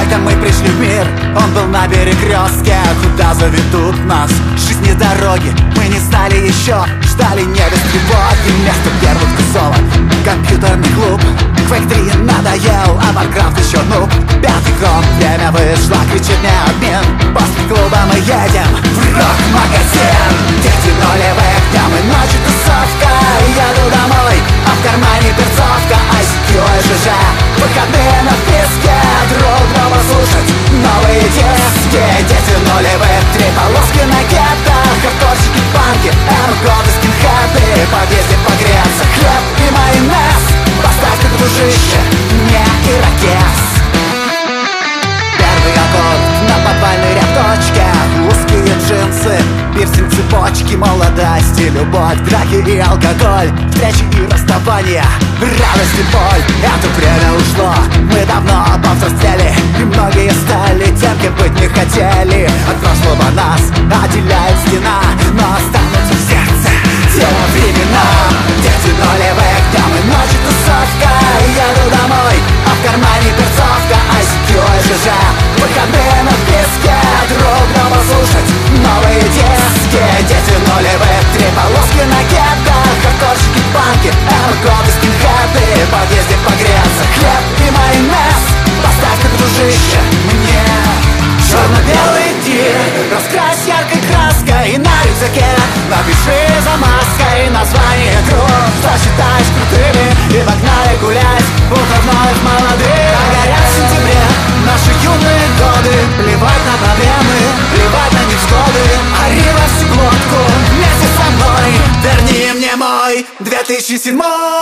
Когда мы пришли в мир, он был на перекрестке. Куда заведут нас жизни дороги, мы не знали еще. Ждали не без тревоги вместо первых тусовок. Компьютерный клуб, Quake 3 надоел, а Warcraft еще нуб. Пятый кром, время вышло, кричит мне обмен. После клуба мы едем в рок-магазин. Дети нулевых, днем и ночью тусовка. Еду домой, а в кармане перцовка. ICQ и ЖЖ, выходные на вписке. Друг друга слушать новые диски. Дети нулевых, три полоски на кетах. Хардкорщики, панки, эмо-годы, скинхеды. В подъезде погреться хлеб и майонез. Поставь-ка, дружище, не ирокез. Первый аккорд на подвальной рядочке. Узкие джинсы, пирсинг, цепочки. Молодость и любовь, драки и алкоголь. Встречи и расставания, радость и боль. Это время ушло, мы давно повзрослели. И многие стали тем, кем быть не хотели. От прошлого нас отделяет стена, но останутся в сердце те времена. Дети нулевых, днем и ночью тусовка. Еду домой, а в кармане перцовка. ICQ и ЖЖ, выходные на вписке. Друг друга слушать новые диски. Дети нулевых, три полоски на кетах. Хардкорщики, панки, эмо-годы, скинхеды. В подъезде погреться хлеб и майонез. Поставь-ка, дружище, мне черно-белый дир. Раскрась яркой краской на рюкзаке. Напиши за маской название групп, что считаешь крутыми. И погнали гулять выходной в молодых. А горят в сентябре наши юные годы. Плевать на проблемы, плевать на невзгоды. Ори во всю глотку вместе со мной. Верни мне мой 2007.